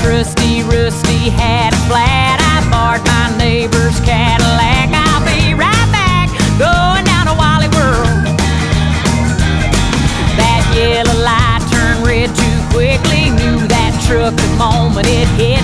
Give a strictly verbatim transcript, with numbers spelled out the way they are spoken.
trusty rusty had a flat. I borrowed my neighbor's Cadillac. I'll be right back, going down to Wally World. That yellow light turned red too quickly. Knew that truck the moment it hit